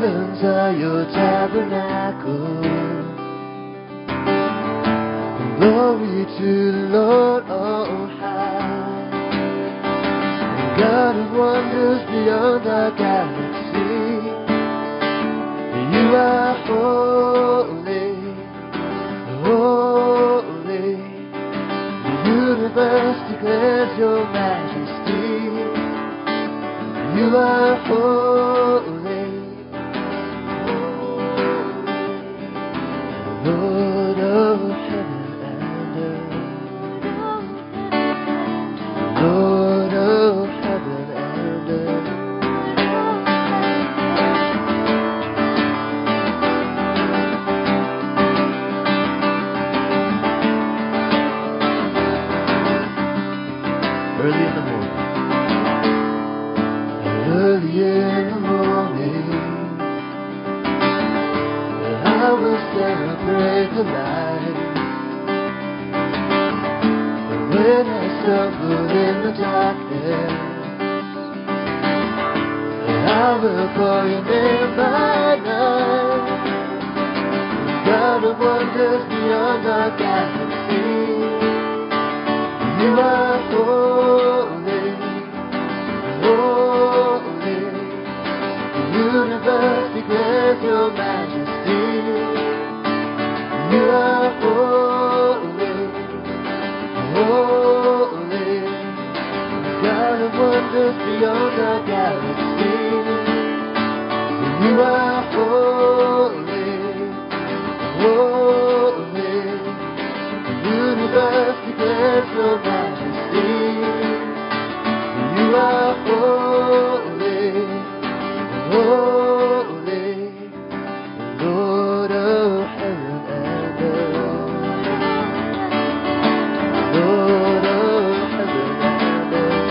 heavens are your tabernacle. Glory to the Lord on high. God of wonders beyond our galaxy. You are holy, holy. The universe declares your majesty. You are holy, holy. Lord of heaven and earth. Lord of heaven and earth. Early in the morning, I will celebrate the light. When I stumble in the darkness, I will call your name by night. God of wonders beyond our galaxy. You are holy, holy. The universe declares your majesty. You are holy, holy. God of wonders beyond our galaxy. You are holy, holy. The universe declares your majesty. You are holy, holy. Lord of heaven and earth. Lord of heaven and earth.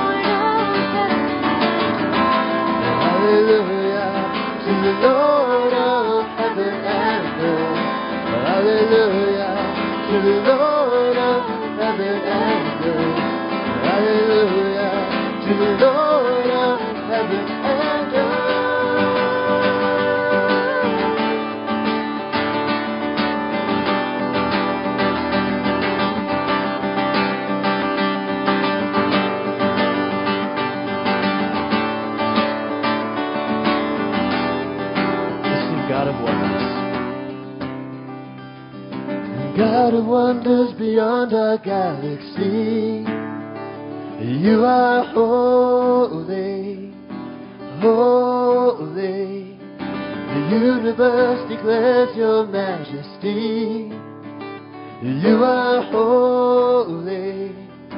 Hallelujah to the Lord of heaven and earth. Hallelujah to the Lord of heaven and earth. Hallelujah to the Lord of heaven and earth. God of wonders. God of wonders beyond our galaxy. You are holy, holy. The universe declares your majesty. You are holy,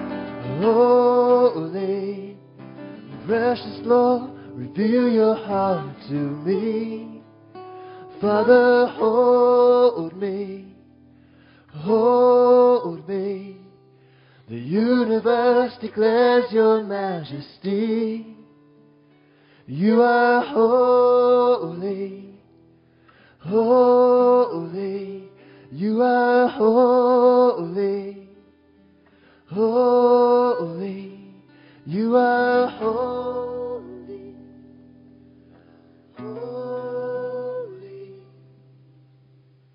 holy. Precious Lord, reveal your heart to me. Father, hold me, hold me. The universe declares your majesty. You are holy, holy. You are holy, holy.